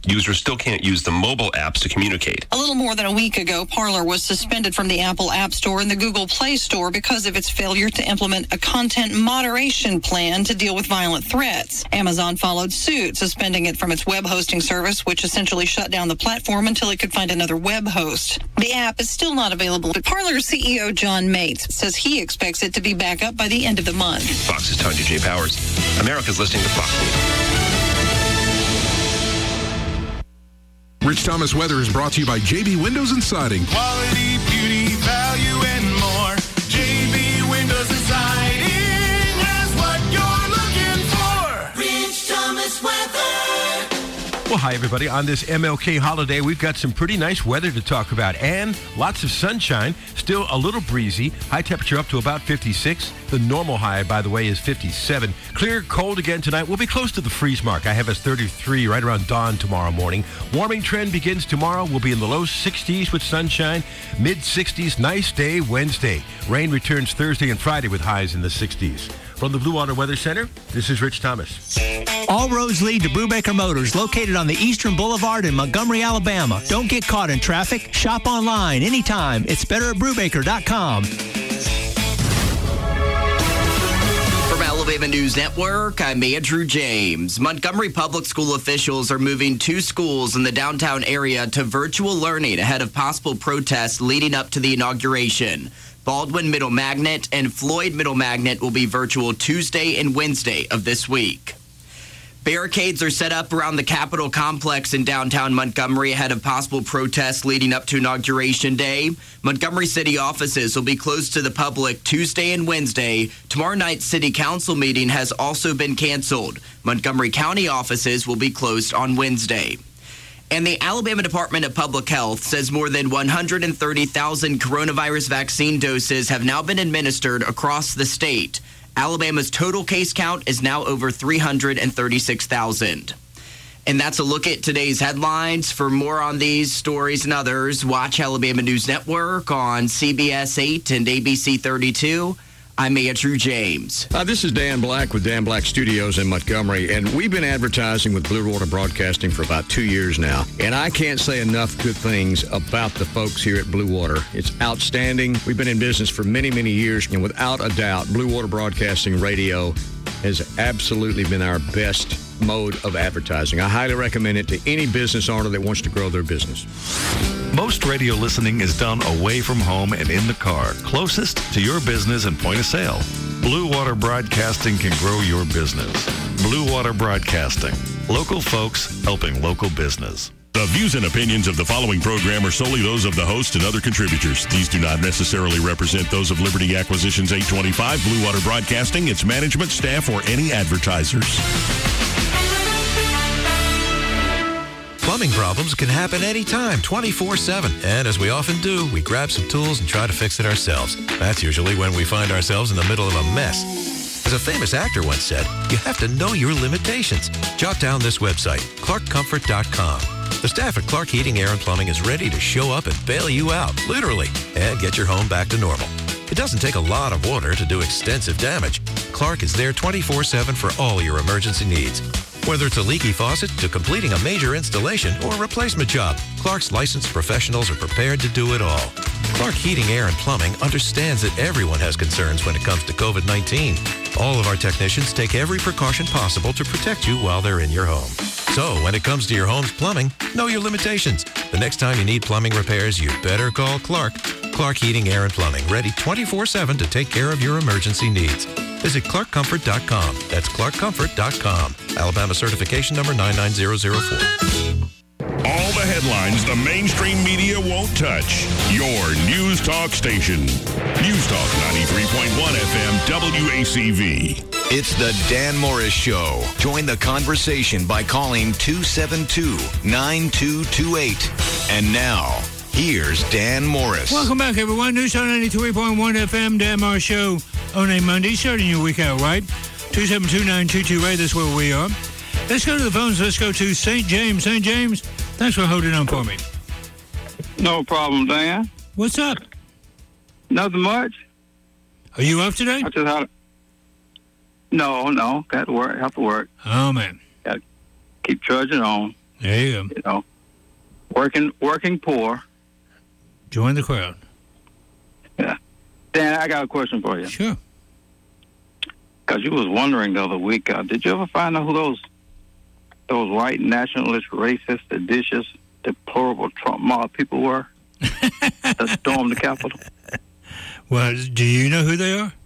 Users still can't use the mobile apps to communicate. A little more than a week ago, Parler was suspended from the Apple App Store and the Google Play Store because of its failure to implement a content moderation plan to deal with violent threats. Amazon followed suit, suspending it from its web hosting service, which essentially shut down the platform until it could find another web host. The app is still not available, but Parler CEO John Mates says he expects it to be back up by the end of the month. Fox's Tanya J. Powers. America's listening to Fox News. Rich Thomas Weather is brought to you by JB Windows and Siding. Quality, beauty, value, and more. JB Windows and Siding has what you're looking for. Rich Thomas Weather. Well, hi, everybody. On this MLK holiday, we've got some pretty nice weather to talk about and lots of sunshine. Still a little breezy. High temperature up to about 56. The normal high, by the way, is 57. Clear, cold again tonight. We'll be close to the freeze mark. I have us 33 right around dawn tomorrow morning. Warming trend begins tomorrow. We'll be in the low 60s with sunshine. Mid 60s, nice day Wednesday. Rain returns Thursday and Friday with highs in the 60s. From the Blue Water Weather Center, this is Rich Thomas. All roads lead to Brubaker Motors, located on the Eastern Boulevard in Montgomery, Alabama. Don't get caught in traffic. Shop online anytime. It's better at Brubaker.com. From Alabama News Network, I'm Andrew James. Montgomery Public School officials are moving 2 schools in the downtown area to virtual learning ahead of possible protests leading up to the inauguration. Baldwin Middle Magnet and Floyd Middle Magnet will be virtual Tuesday and Wednesday of this week. Barricades are set up around the Capitol complex in downtown Montgomery ahead of possible protests leading up to Inauguration Day. Montgomery City offices will be closed to the public Tuesday and Wednesday. Tomorrow night's City Council meeting has also been canceled. Montgomery County offices will be closed on Wednesday. And the Alabama Department of Public Health says more than 130,000 coronavirus vaccine doses have now been administered across the state. Alabama's total case count is now over 336,000. And that's a look at today's headlines. For more on these stories and others, watch Alabama News Network on CBS 8 and ABC 32. I'm Andrew James. This is Dan Black with Dan Black Studios in Montgomery, and we've been advertising with Blue Water Broadcasting for about 2 years now, and I can't say enough good things about the folks here at Blue Water. It's outstanding. We've been in business for many, many years, and without a doubt, Blue Water Broadcasting Radio has absolutely been our best mode of advertising. I highly recommend it to any business owner that wants to grow their business. Most radio listening is done away from home and in the car, closest to your business and point of sale. Blue Water Broadcasting can grow your business. Blue Water Broadcasting. Local folks helping local business. The views and opinions of the following program are solely those of the host and other contributors. These do not necessarily represent those of Liberty Acquisitions 825, Blue Water Broadcasting, its management, staff, or any advertisers. Plumbing problems can happen anytime, 24/7. And as we often do, we grab some tools and try to fix it ourselves. That's usually when we find ourselves in the middle of a mess. As a famous actor once said, you have to know your limitations. Jot down this website, ClarkComfort.com. The staff at Clark Heating, Air, and Plumbing is ready to show up and bail you out, literally, and get your home back to normal. It doesn't take a lot of water to do extensive damage. Clark is there 24/7 for all your emergency needs. Whether it's a leaky faucet to completing a major installation or a replacement job, Clark's licensed professionals are prepared to do it all. Clark Heating, Air, and Plumbing understands that everyone has concerns when it comes to COVID-19. All of our technicians take every precaution possible to protect you while they're in your home. So when it comes to your home's plumbing, know your limitations. The next time you need plumbing repairs, you better call Clark. Clark Heating, Air, and Plumbing, ready 24/7 to take care of your emergency needs. Visit ClarkComfort.com. That's ClarkComfort.com. Alabama certification number 99004. All the headlines the mainstream media won't touch. Your News Talk station. News Talk 93.1 FM WACV. It's the Dan Morris Show. Join the conversation by calling 272-9228. And now, here's Dan Morris. Welcome back, everyone. News Talk 93.1 FM, Dan Morris Show on a Monday, starting your week out right. 272-9228, that's where we are. Let's go to the phones. Let's go to St. James. St. James, thanks for holding on for me. No problem, Dan. What's up? Nothing much. Are you off today? I just had No. Got to work. Have to work. Oh, man. Got to keep trudging on. There you go. You know, working poor. Join the crowd. Yeah. Dan, I got a question for you. Sure. Because you was wondering the other week, did you ever find out who those white nationalist, racist, seditious, deplorable Trump mob people were that stormed the Capitol? Well, do you know who they are?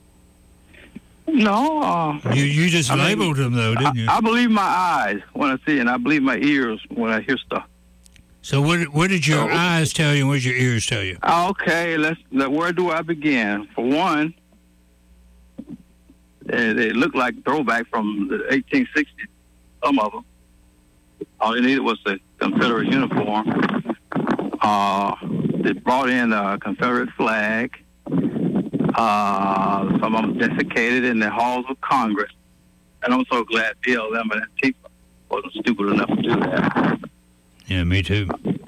No. You just labeled them, though, didn't you? I believe my eyes when I see it, and I believe my ears when I hear stuff. So what did your eyes tell you and what did your ears tell you? Okay, where do I begin? For one, they look like throwback from the 1860s, some of them. All they needed was the Confederate uniform. They brought in a Confederate flag. Some of them desiccated in the halls of Congress. And I'm so glad BLM and Antifa wasn't stupid enough to do that. Yeah, me too.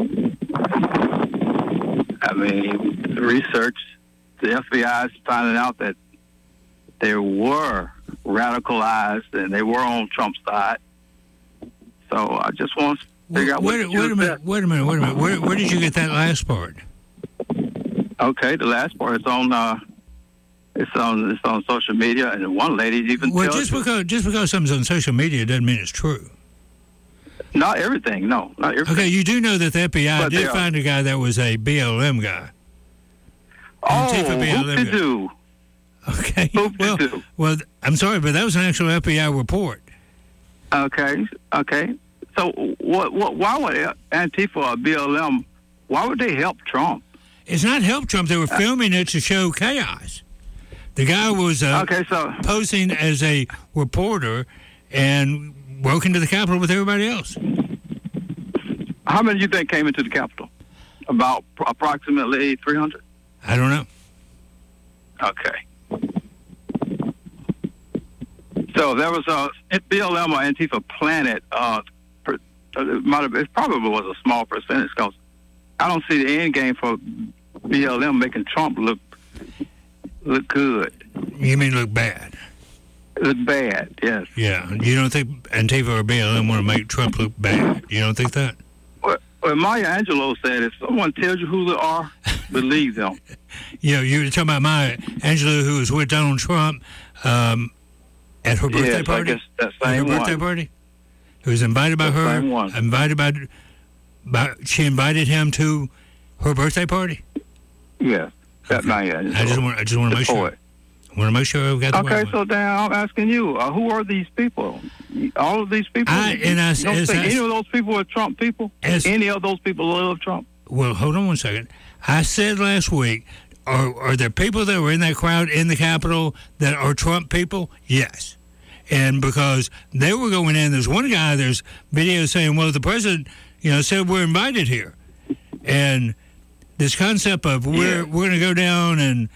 I mean, the research, the FBI is finding out that they were radicalized and they were on Trump's side. So I just want to figure out wait a minute. Where did you get that last part? Okay, the last part is on it's on social media, and one lady even just because something's on social media doesn't mean it's true. Not everything, no, not everything. Okay, you do know that the FBI did find a guy that was a BLM guy. Whoop-de-doo. Okay. Well, I'm sorry, but that was an actual FBI report. Okay. So why would Antifa or BLM, why would they help Trump? It's not help Trump. They were filming it to show chaos. The guy was posing as a reporter and broke into the Capitol with everybody else. How many do you think came into the Capitol? About approximately 300? I don't know. Okay. So there was a BLM or Antifa planet. It probably was a small percentage because I don't see the end game for BLM making Trump look good. You mean look bad? Look bad, yes. Yeah. You don't think Antifa or BLM want to make Trump look bad? You don't think that? Well, Maya Angelou said, if someone tells you who they are, believe them. Yeah, you were talking about Maya Angelou, who was with Donald Trump at her birthday party? I guess that same her birthday party? Who was invited by her? Same one. She invited him to her birthday party? Yeah, that Maya Angelou. I just want to make sure. I want to make sure I've got the right one. So Dan, I'm asking you, who are these people? All of these people? You don't think any of those people are Trump people? Any of those people love Trump? Well, hold on one second. I said last week, are there people that were in that crowd in the Capitol that are Trump people? Yes. And because they were going in, there's one guy, there's video saying, well, the president, said we're invited here. And this concept of we're going to go down and,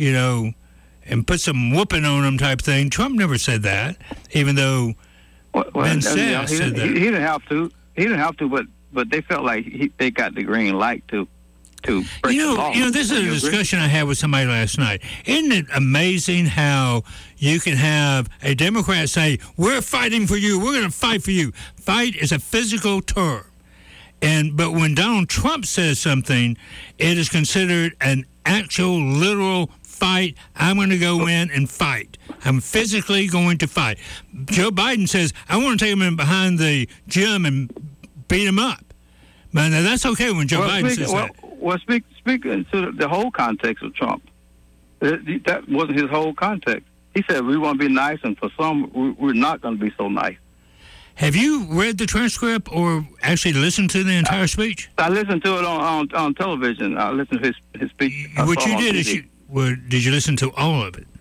and put some whooping on them type thing. Trump never said that, even though Ben Sass said that. He didn't have to. He didn't have to, but they felt like they got the green light to break the law. This is a discussion I had with somebody last night. Isn't it amazing how you can have a Democrat say, we're fighting for you, we're going to fight for you. Fight is a physical term. But when Donald Trump says something, it is considered an actual, literal fight. I'm going to go in and fight. I'm physically going to fight. Joe Biden says, I want to take him in behind the gym and beat him up. Now, that's okay when Joe Biden says that. Well, speaking to the whole context of Trump, that wasn't his whole context. He said, we want to be nice, and for some, we're not going to be so nice. Have you read the transcript or actually listened to the entire speech? I listened to it on television. I listened to his speech. What you did is did you listen to all of it?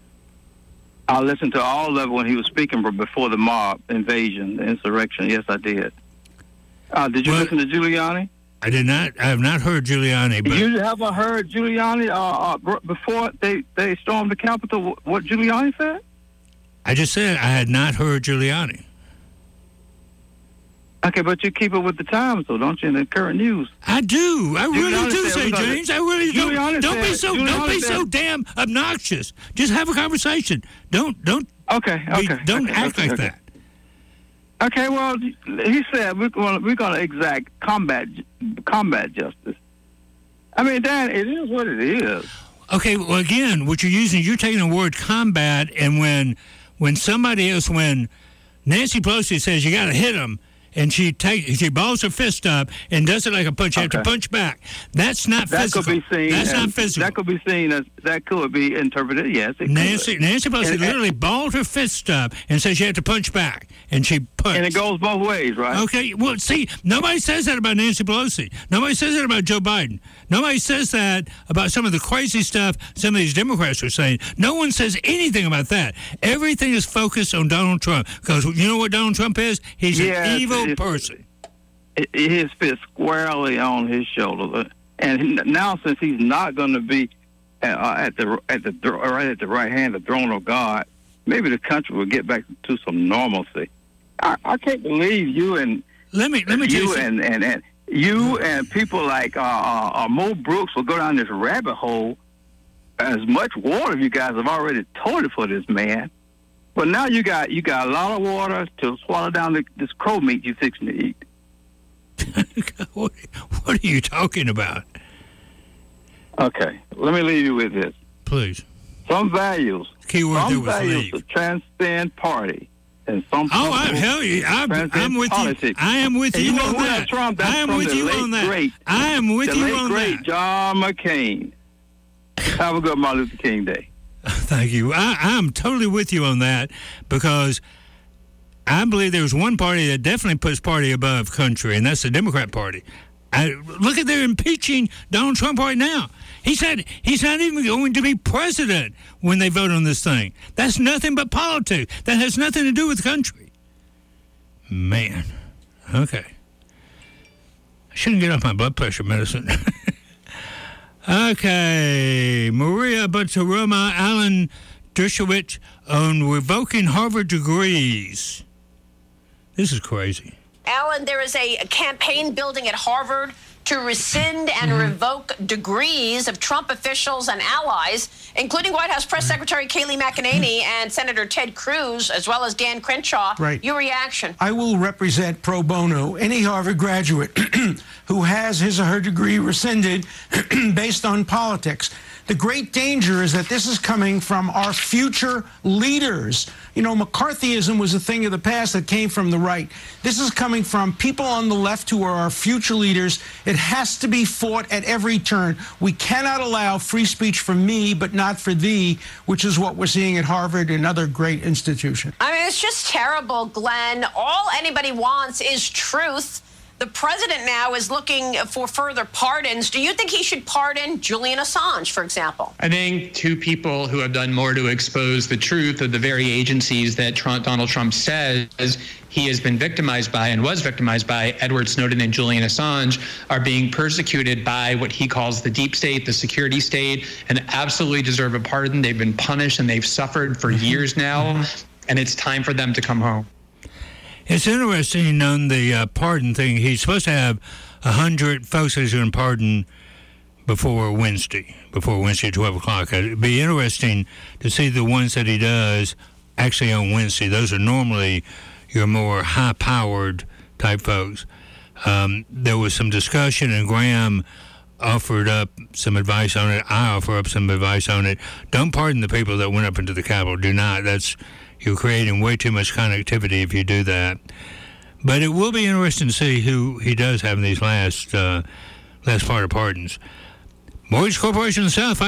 I listened to all of it when he was speaking before the mob invasion, the insurrection. Yes, I did. Did you listen to Giuliani? I did not. I have not heard Giuliani. But you haven't heard Giuliani before they stormed the Capitol? What Giuliani said? I just said I had not heard Giuliani. Okay, but you keep it with the times, though, don't you? In the current news. I do. I really do, St. James. I really do. Don't be so damn obnoxious. Just have a conversation. Don't act like that. Okay, well, he said we're going to exact combat justice. I mean, Dan, it is what it is. Okay, well, again, what you're using, you're taking the word combat, and when somebody else, when Nancy Pelosi says you got to hit them, and she balls her fist up and does it like a punch. You have to punch back. That's not physical. That could be seen. That's not physical. That could be seen as that could be interpreted. Yes, Nancy Pelosi literally balled her fist up and says you have to punch back, and she punched. And it goes both ways, right? Okay. Well, see, nobody says that about Nancy Pelosi. Nobody says that about Joe Biden. Nobody says that about some of the crazy stuff some of these Democrats are saying. No one says anything about that. Everything is focused on Donald Trump because you know what Donald Trump is? He's an evil person. His fist squarely on his shoulder, and now since he's not going to be at the right hand of the throne of God, maybe the country will get back to some normalcy. I can't believe you and let me tell you and you and people like Mo Brooks will go down this rabbit hole. As much water you guys have already toted for this man. But now you got a lot of water to swallow down this crow meat you fixing to eat. What are you talking about? Okay, let me leave you with this. Please. Some values. Keyword some values to transcend party. And some I'm with politics. you. I am with and you know on who that. Trump, I am with you on that. I am with you on that. The late great John McCain. Have a good Martin Luther King Day. Thank you. I'm totally with you on that because I believe there's one party that definitely puts party above country, and that's the Democrat Party. Look at they're impeaching Donald Trump right now. He said he's not even going to be president when they vote on this thing. That's nothing but politics. That has nothing to do with the country. Man. Okay. I shouldn't get off my blood pressure medicine. Okay, Maria Butaroma, Alan Dershowitz on revoking Harvard degrees. This is crazy. Alan, there is a campaign building at Harvard to rescind and revoke degrees of Trump officials and allies, including White House Press Secretary Kayleigh McEnany and Senator Ted Cruz, as well as Dan Crenshaw. Right. Your reaction? I will represent pro bono any Harvard graduate who has his or her degree rescinded based on politics. The great danger is that this is coming from our future leaders. You know, McCarthyism was a thing of the past that came from the right. This is coming from people on the left who are our future leaders. It has to be fought at every turn. We cannot allow free speech for me, but not for thee, which is what we're seeing at Harvard and other great institutions. I mean, it's just terrible, Glenn. All anybody wants is truth. The president now is looking for further pardons. Do you think he should pardon Julian Assange, for example? I think two people who have done more to expose the truth of the very agencies that Donald Trump says he has been victimized by and was victimized by, Edward Snowden and Julian Assange, are being persecuted by what he calls the deep state, the security state, and absolutely deserve a pardon. They've been punished and they've suffered for years now, and it's time for them to come home. It's interesting on the pardon thing. He's supposed to have 100 folks that he's going to pardon before Wednesday at 12 o'clock. It'd be interesting to see the ones that he does actually on Wednesday. Those are normally your more high-powered type folks. There was some discussion, and Graham offered up some advice on it. I offer up some advice on it. Don't pardon the people that went up into the Capitol. Do not. You're creating way too much connectivity if you do that. But it will be interesting to see who he does have in these last part of pardons. Mortgage Corporation of the South,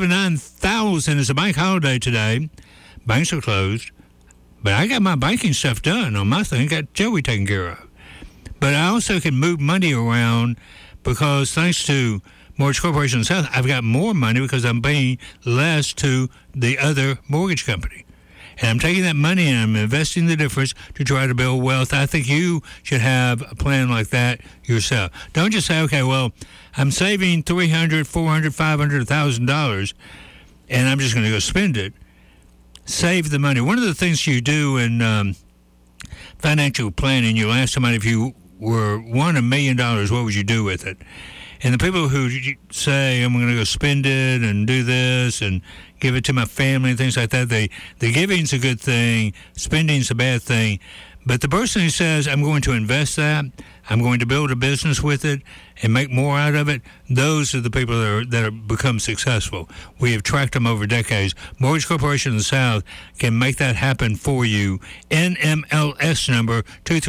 5679000 is a bank holiday today. Banks are closed. But I got my banking stuff done on my thing. Got Joey taken care of. But I also can move money around because thanks to Mortgage Corporation of the South, I've got more money because I'm paying less to the other mortgage company. And I'm taking that money and I'm investing the difference to try to build wealth. I think you should have a plan like that yourself. Don't just say, okay, well, I'm saving $300, $400, $500, $1,000, and I'm just going to go spend it. Save the money. One of the things you do in financial planning, you'll ask somebody if you won $1 million, what would you do with it? And the people who say, I'm going to go spend it and do this and give it to my family and things like that, the giving's a good thing, spending's a bad thing. But the person who says, I'm going to invest that, I'm going to build a business with it and make more out of it, those are the people that have become successful. We have tracked them over decades. Mortgage Corporation of the South can make that happen for you. NMLS number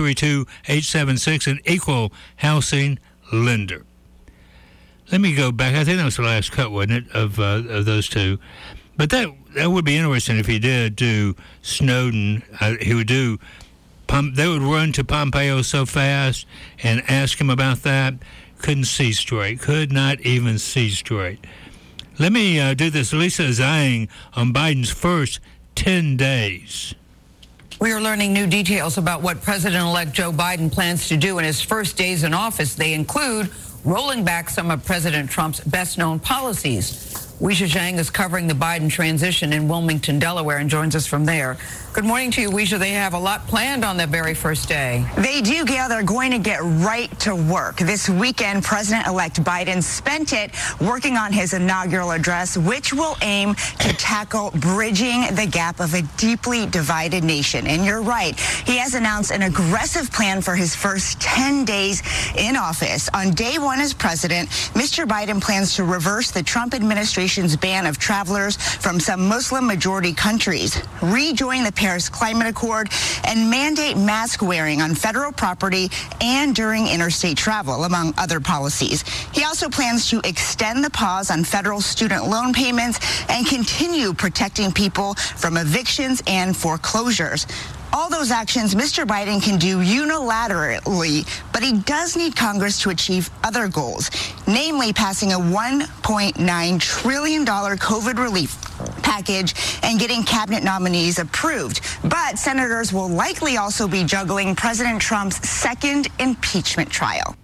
232876, an equal housing lender. Let me go back. I think that was the last cut, wasn't it, of those two? But that would be interesting if he did do Snowden. He would do. They would run to Pompeo so fast and ask him about that. Couldn't see straight. Could not even see straight. Let me do this. Lisa Zhang on Biden's first 10 days. We are learning new details about what President-elect Joe Biden plans to do in his first days in office. They include rolling back some of President Trump's best-known policies. Weisha Zhang is covering the Biden transition in Wilmington, Delaware, and joins us from there. Good morning to you, Weisha. They have a lot planned on their very first day. They do, Gail. They're going to get right to work. This weekend, President-elect Biden spent it working on his inaugural address, which will aim to tackle bridging the gap of a deeply divided nation. And you're right. He has announced an aggressive plan for his first 10 days in office. On day one as president, Mr. Biden plans to reverse the Trump administration's ban of travelers from some Muslim-majority countries, rejoin the Paris Climate Accord, and mandate mask wearing on federal property and during interstate travel, among other policies. He also plans to extend the pause on federal student loan payments and continue protecting people from evictions and foreclosures. All those actions Mr. Biden can do unilaterally, but he does need Congress to achieve other goals, namely passing a $1.9 trillion COVID relief package and getting cabinet nominees approved. But senators will likely also be juggling President Trump's second impeachment trial.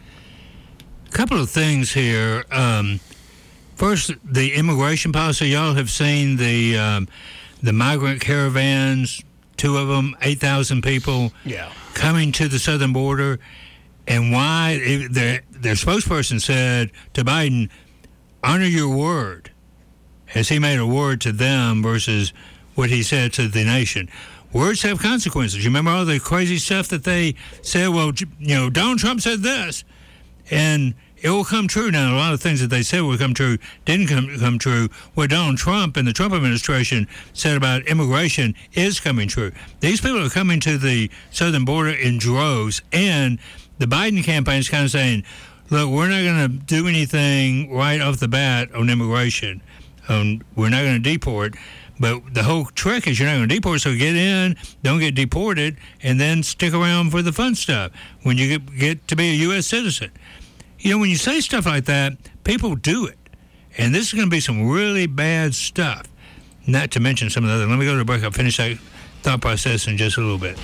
A couple of things here. First, the immigration policy. Y'all have seen the migrant caravans. 2 of them, 8,000 people coming to the southern border. And why their spokesperson said to Biden, honor your word, as he made a word to them versus what he said to the nation. Words have consequences. You remember all the crazy stuff that they said? Well, Donald Trump said this, and it will come true. Now, a lot of things that they said will come true didn't come true. What Donald Trump and the Trump administration said about immigration is coming true. These people are coming to the southern border in droves, and the Biden campaign is kind of saying, look, we're not going to do anything right off the bat on immigration. We're not going to deport. But the whole trick is you're not going to deport, so get in, don't get deported, and then stick around for the fun stuff when you get to be a U.S. citizen. When you say stuff like that, people do it. And this is going to be some really bad stuff, not to mention some of the other. Let me go to the break. I'll finish that thought process in just a little bit.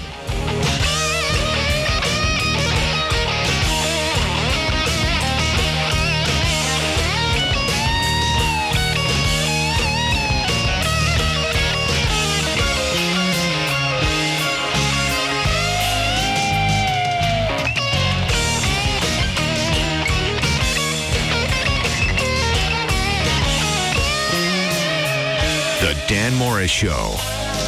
Dan Morris Show.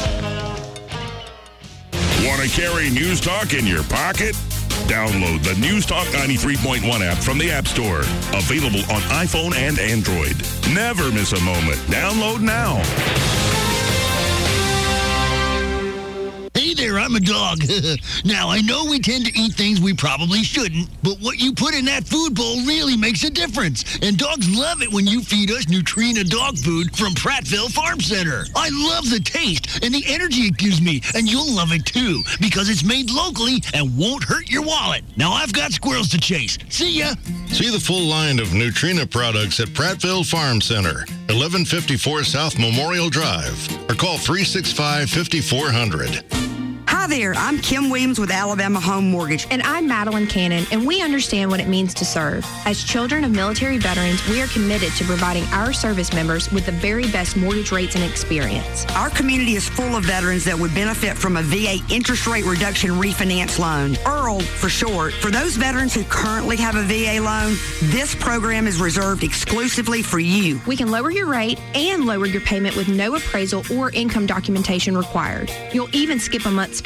Want to carry News Talk in your pocket? Download the News Talk 93.1 app from the App Store. Available on iPhone and Android. Never miss a moment. Download now. Hey there, I'm a dog. Now, I know we tend to eat things we probably shouldn't, but what you put in that food bowl really makes a difference. And dogs love it when you feed us Nutrena dog food from Prattville Farm Center. I love the taste and the energy it gives me, and you'll love it too, because it's made locally and won't hurt your wallet. Now, I've got squirrels to chase. See ya. See the full line of Nutrena products at Prattville Farm Center, 1154 South Memorial Drive, or call 365-5400. Hi there, I'm Kim Williams with Alabama Home Mortgage. And I'm Madeline Cannon, and we understand what it means to serve. As children of military veterans, we are committed to providing our service members with the very best mortgage rates and experience. Our community is full of veterans that would benefit from a VA interest rate reduction refinance loan, IRRL for short. For those veterans who currently have a VA loan, this program is reserved exclusively for you. We can lower your rate and lower your payment with no appraisal or income documentation required. You'll even skip a month's payment.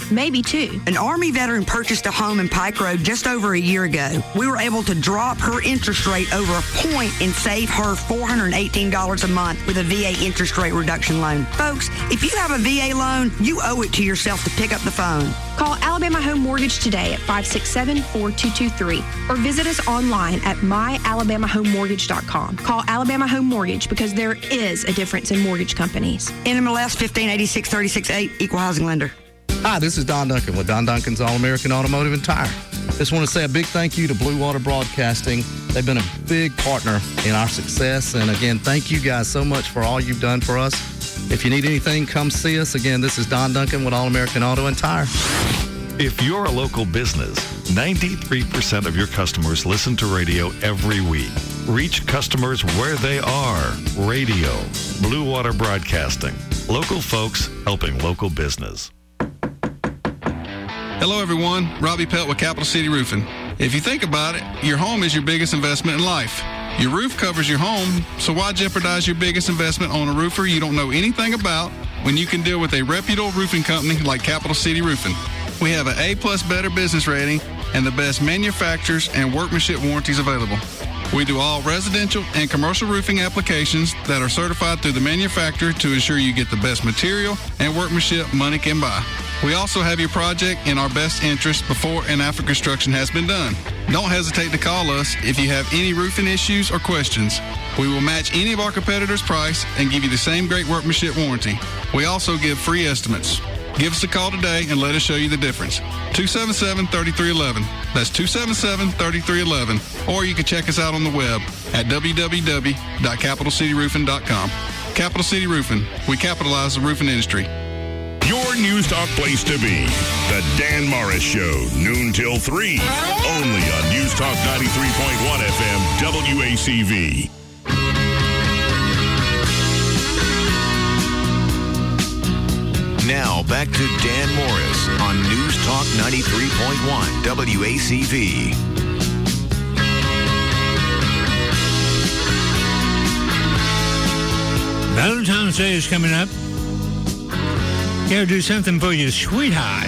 maybe 2. An Army veteran purchased a home in Pike Road just over a year ago. We were able to drop her interest rate over a point and save her $418 a month with a VA interest rate reduction loan. Folks, if you have a VA loan, you owe it to yourself to pick up the phone. Call Alabama Home Mortgage today at 567-4223 or visit us online at myalabamahomemortgage.com. Call Alabama Home Mortgage because there is a difference in mortgage companies. NMLS 1586368, Equal Housing Lender. Hi, this is Don Duncan with Don Duncan's All-American Automotive and Tire. Just want to say a big thank you to Blue Water Broadcasting. They've been a big partner in our success. And again, thank you guys so much for all you've done for us. If you need anything, come see us. Again, this is Don Duncan with All-American Auto and Tire. If you're a local business, 93% of your customers listen to radio every week. Reach customers where they are. Radio. Blue Water Broadcasting. Local folks helping local business. Hello, everyone. Robbie Pelt with Capital City Roofing. If you think about it, your home is your biggest investment in life. Your roof covers your home, so why jeopardize your biggest investment on a roofer you don't know anything about when you can deal with a reputable roofing company like Capital City Roofing? We have an A+ Better business rating and the best manufacturers and workmanship warranties available. We do all residential and commercial roofing applications that are certified through the manufacturer to ensure you get the best material and workmanship money can buy. We also have your project in our best interest before and after construction has been done. Don't hesitate to call us if you have any roofing issues or questions. We will match any of our competitors' price and give you the same great workmanship warranty. We also give free estimates. Give us a call today and let us show you the difference. 277-3311. That's 277-3311. Or you can check us out on the web at www.capitalcityroofing.com. Capital City Roofing. We capitalize the roofing industry. Your News Talk place to be. The Dan Morris Show, noon till 3. Only on News Talk 93.1 FM, WACV. Now, back to Dan Morris on News Talk 93.1 WACV. Valentine's Day is coming up. Gotta do something for your sweetheart.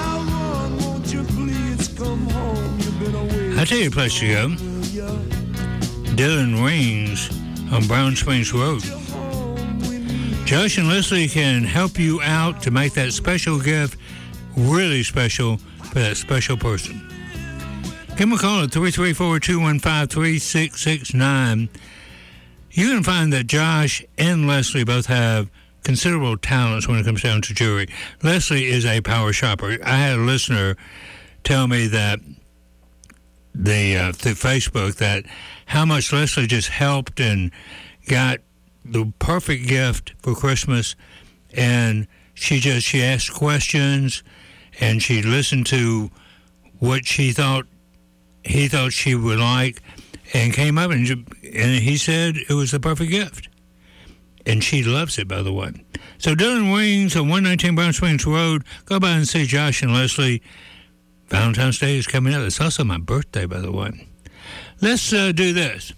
I'll tell you a place to go. Dylan Wings on Brown Springs Road. Josh and Leslie can help you out to make that special gift really special for that special person. Give them a call at 334-215-3669. You can find that Josh and Leslie both have considerable talents when it comes down to jewelry. Leslie is a power shopper. I had a listener tell me that through Facebook that how much Leslie just helped and got the perfect gift for Christmas, and she asked questions and she listened to what he thought she would like and came up and he said it was the perfect gift. And she loves it, by the way. So Dylan Wings on 119 Brown Springs Road. Go by and see Josh and Leslie. Valentine's Day is coming up. It's also my birthday, by the way. Let's do this.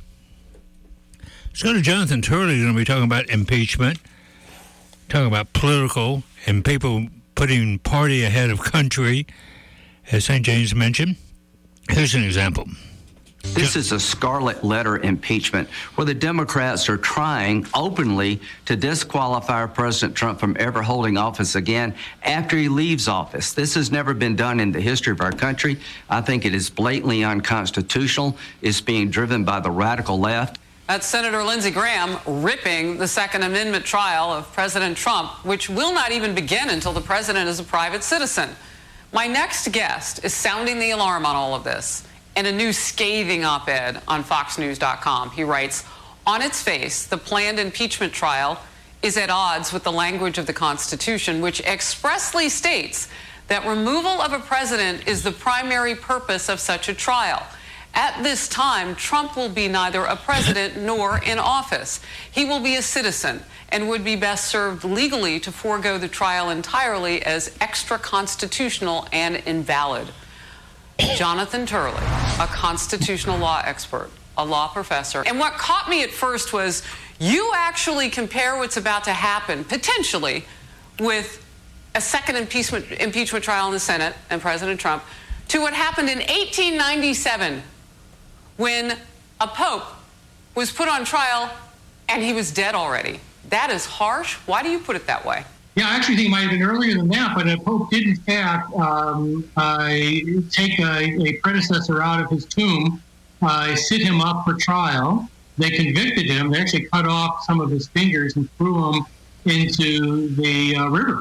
Let's go to Jonathan Turley. He's going to be talking about impeachment, talking about political and people putting party ahead of country, as St. James mentioned. Here's an example. This is a scarlet letter impeachment where the Democrats are trying openly to disqualify President Trump from ever holding office again after he leaves office. This has never been done in the history of our country. I think it is blatantly unconstitutional. It's being driven by the radical left. That's Senator Lindsey Graham ripping the Second Amendment trial of President Trump, which will not even begin until the president is a private citizen. My next guest is sounding the alarm on all of this. In a new scathing op-ed on FoxNews.com, he writes, on its face, the planned impeachment trial is at odds with the language of the Constitution, which expressly states that removal of a president is the primary purpose of such a trial. At this time, Trump will be neither a president nor in office. He will be a citizen and would be best served legally to forego the trial entirely as extra-constitutional and invalid. Jonathan Turley, a constitutional law expert, a law professor. And what caught me at first was you actually compare what's about to happen, potentially, with a second impeachment trial in the Senate and President Trump, to what happened in 1897 when a pope was put on trial and he was dead already. That is harsh. Why do you put it that way? Yeah, I actually think it might have been earlier than that, but a pope did in fact take a predecessor out of his tomb, sit him up for trial. They convicted him. They actually cut off some of his fingers and threw him into the river.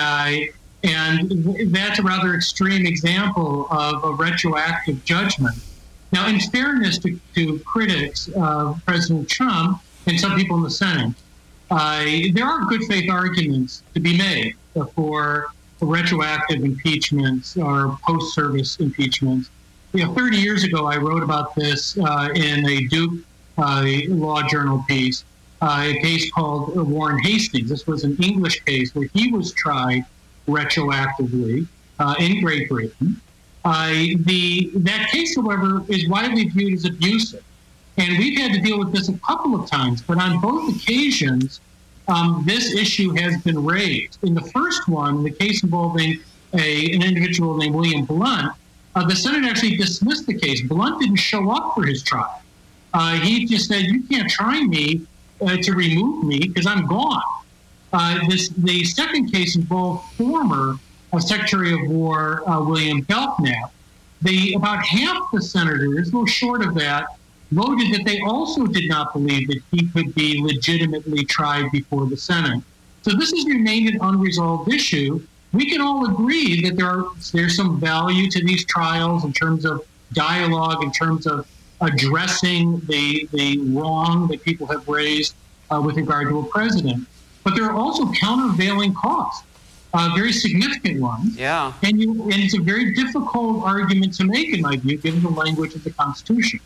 And that's a rather extreme example of a retroactive judgment. Now, in fairness to critics of President Trump and some people in the Senate, there are good faith arguments to be made for retroactive impeachments or post-service impeachments. 30 years ago, I wrote about this in a Duke Law Journal piece, a case called Warren Hastings. This was an English case where he was tried retroactively in Great Britain. That case, however, is widely viewed as abusive. And we've had to deal with this a couple of times, but on both occasions, this issue has been raised. In the first one, the case involving an individual named William Blunt, the Senate actually dismissed the case. Blunt didn't show up for his trial. He just said, you can't try me to remove me because I'm gone. The second case involved former Secretary of War William Belknap. About half the senators, a little short of that, voted that they also did not believe that he could be legitimately tried before the Senate. So this has remained an unresolved issue. We can all agree that there's some value to these trials in terms of dialogue, in terms of addressing the wrong that people have raised with regard to a president. But there are also countervailing costs, very significant ones. Yeah. And it's a very difficult argument to make, in my view, given the language of the Constitution.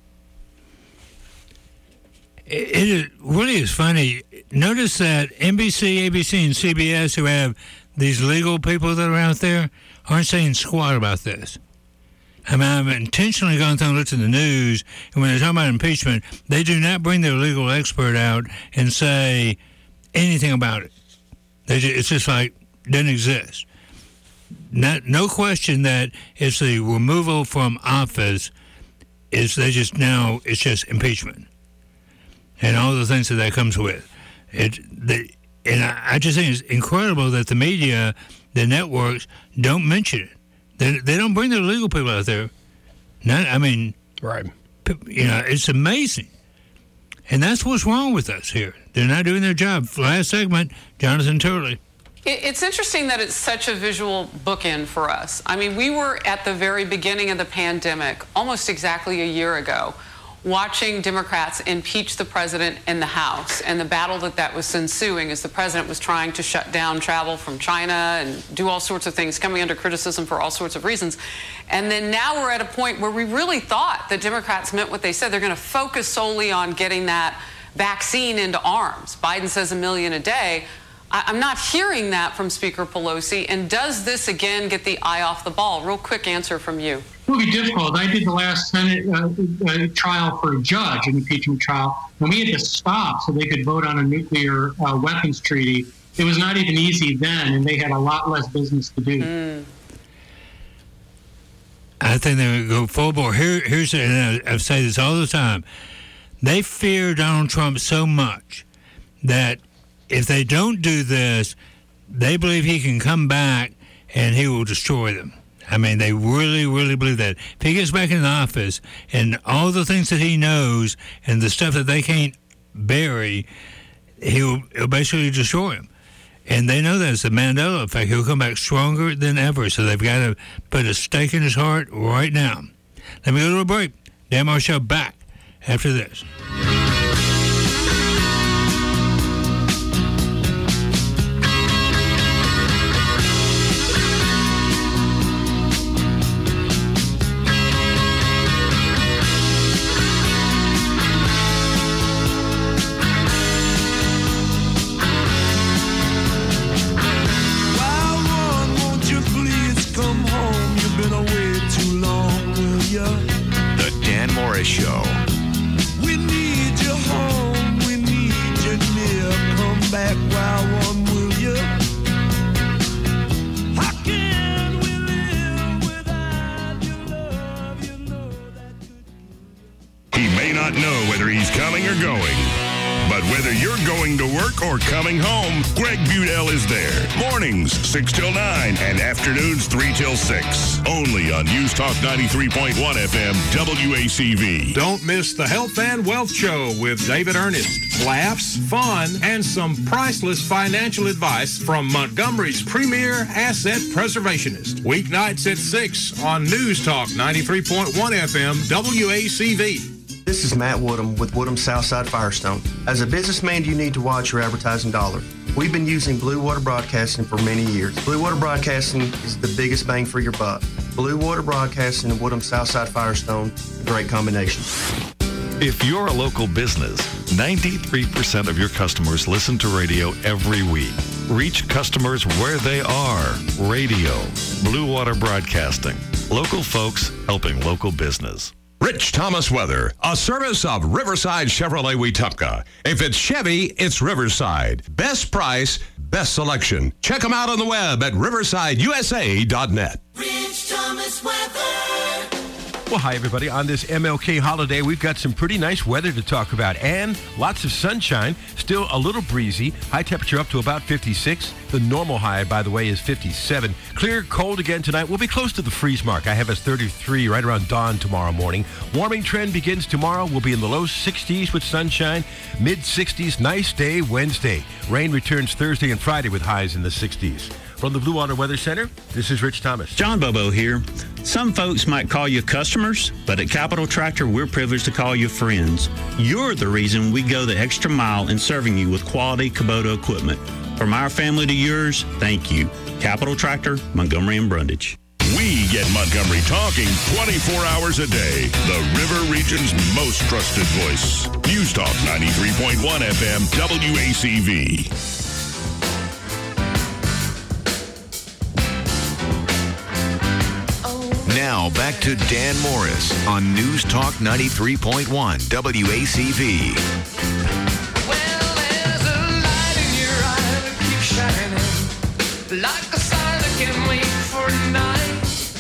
It really is funny. Notice that NBC, ABC, and CBS, who have these legal people that are out there, aren't saying squat about this. I mean, I've intentionally gone through and looked at the news, and when they're talking about impeachment, they do not bring their legal expert out and say anything about it. It's just like, doesn't exist. No question that it's the removal from office. It's just impeachment. And all the things that comes with it. I just think it's incredible that the media, the networks, don't mention it. They don't bring their legal people out there. Right. It's amazing. And that's what's wrong with us here. They're not doing their job. Last segment, Jonathan Turley. It's interesting that it's such a visual bookend for us. I mean, we were at the very beginning of the pandemic, almost exactly a year ago, watching Democrats impeach the president in the House and the battle that was ensuing as the president was trying to shut down travel from China and do all sorts of things, coming under criticism for all sorts of reasons. And then now we're at a point where we really thought that Democrats meant what they said. They're going to focus solely on getting that vaccine into arms. Biden says 1 million a day. I'm not hearing that from Speaker Pelosi. And does this again get the eye off the ball? Real quick answer from you. It will be difficult. I did the last Senate trial for a judge, an impeachment trial, and we had to stop so they could vote on a nuclear weapons treaty. It was not even easy then, and they had a lot less business to do. I think they would go full bore. And I've said this all the time. They fear Donald Trump so much that if they don't do this, they believe he can come back and he will destroy them. I mean, they really, really believe that. If he gets back in the office and all the things that he knows and the stuff that they can't bury, he'll basically destroy them. And they know that it's the Mandela effect. He'll come back stronger than ever. So they've got to put a stake in his heart right now. Let me go to a break. Dan Marsh Show back after this. Show. We need you home, we need you near. Come back, wild one, will you? He may not know whether he's coming or going. But whether you're going to work or coming home, Greg Budell is there. Mornings, 6 till 9, and afternoons, 3 till 6. Only on News Talk 93.1 FM, WACV. Don't miss the Health and Wealth Show with David Ernest. Laughs, fun, and some priceless financial advice from Montgomery's premier asset preservationist. Weeknights at 6 on News Talk 93.1 FM, WACV. This is Matt Woodham with Woodham Southside Firestone. As a businessman, you need to watch your advertising dollar. We've been using Blue Water Broadcasting for many years. Blue Water Broadcasting is the biggest bang for your buck. Blue Water Broadcasting and Woodham Southside Firestone, a great combination. If you're a local business, 93% of your customers listen to radio every week. Reach customers where they are. Radio. Blue Water Broadcasting. Local folks helping local business. Rich Thomas Weather, a service of Riverside Chevrolet Wetumpka. If it's Chevy, it's Riverside. Best price, best selection. Check them out on the web at riversideusa.net. Rich Thomas Weather. Well, hi, everybody. On this MLK holiday, we've got some pretty nice weather to talk about and lots of sunshine. Still a little breezy. High temperature up to about 56. The normal high, by the way, is 57. Clear, cold again tonight. We'll be close to the freeze mark. I have us 33 right around dawn tomorrow morning. Warming trend begins tomorrow. We'll be in the low 60s with sunshine. Mid 60s, nice day Wednesday. Rain returns Thursday and Friday with highs in the 60s. From the Blue Water Weather Center, this is Rich Thomas. John Bobo here. Some folks might call you customers, but at Capital Tractor, we're privileged to call you friends. You're the reason we go the extra mile in serving you with quality Kubota equipment. From our family to yours, thank you. Capital Tractor, Montgomery and Brundage. We get Montgomery talking 24 hours a day. The River Region's most trusted voice. News Talk 93.1 FM, WACV. Now back to Dan Morris on News Talk 93.1 WACV. Well, there's a light in your eye that keeps shining, like a star that can wait for night.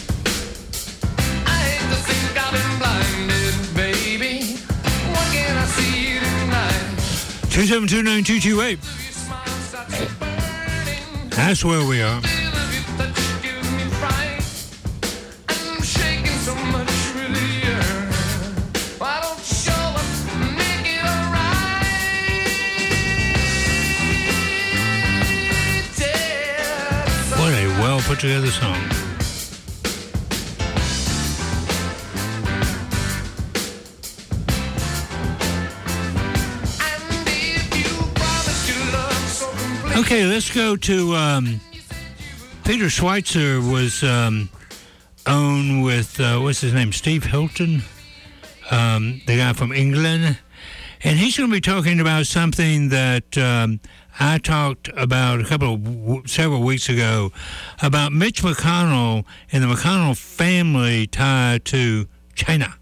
I hate to think I've been blinded, baby. What can I see tonight? 2729228. That's where we are. Put together song. Okay, let's go to Peter Schweitzer was owned with what's his name, Steve Hilton, the guy from England, and he's going to be talking about something that I talked about several weeks ago about Mitch McConnell and the McConnell family tied to China.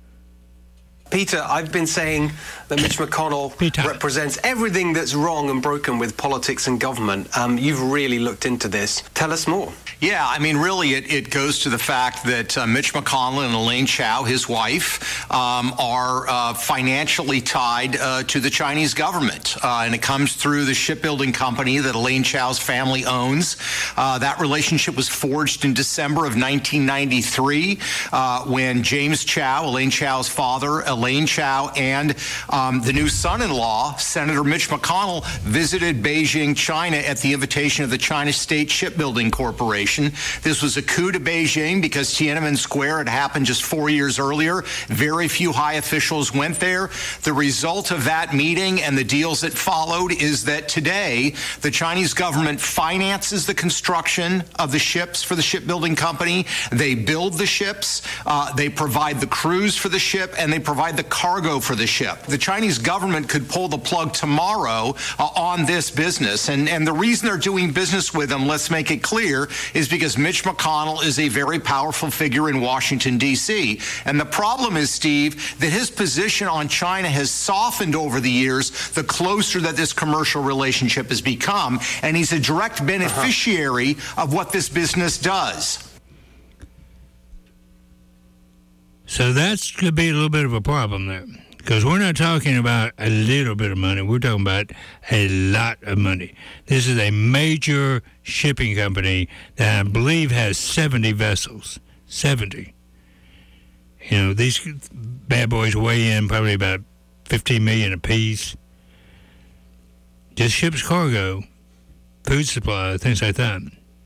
Peter, I've been saying that Mitch McConnell represents everything that's wrong and broken with politics and government. You've really looked into this. Tell us more. Yeah, I mean, really, it goes to the fact that Mitch McConnell and Elaine Chao, his wife, are financially tied to the Chinese government. And it comes through the shipbuilding company that Elaine Chao's family owns. That relationship was forged in December of 1993 when James Chao, Elaine Chao's father, Elaine Chao, and the new son-in-law, Senator Mitch McConnell, visited Beijing, China at the invitation of the China State Shipbuilding Corporation. This was a coup to Beijing because Tiananmen Square had happened just 4 years earlier. Very few high officials went there. The result of that meeting and the deals that followed is that today the Chinese government finances the construction of the ships for the shipbuilding company. They build the ships, they provide the crews for the ship, and they provide the cargo for the ship. The Chinese government could pull the plug tomorrow on this business. And the reason they're doing business with them, let's make it clear, is because Mitch McConnell is a very powerful figure in Washington, D.C. And the problem is, Steve, that his position on China has softened over the years the closer that this commercial relationship has become. And he's a direct beneficiary of what this business does. So that's going to be a little bit of a problem there. Because we're not talking about a little bit of money. We're talking about a lot of money. This is a major shipping company that I believe has 70 vessels. 70. You know, these bad boys weigh in probably about 15 million apiece. Just ships cargo, food supply, things like that.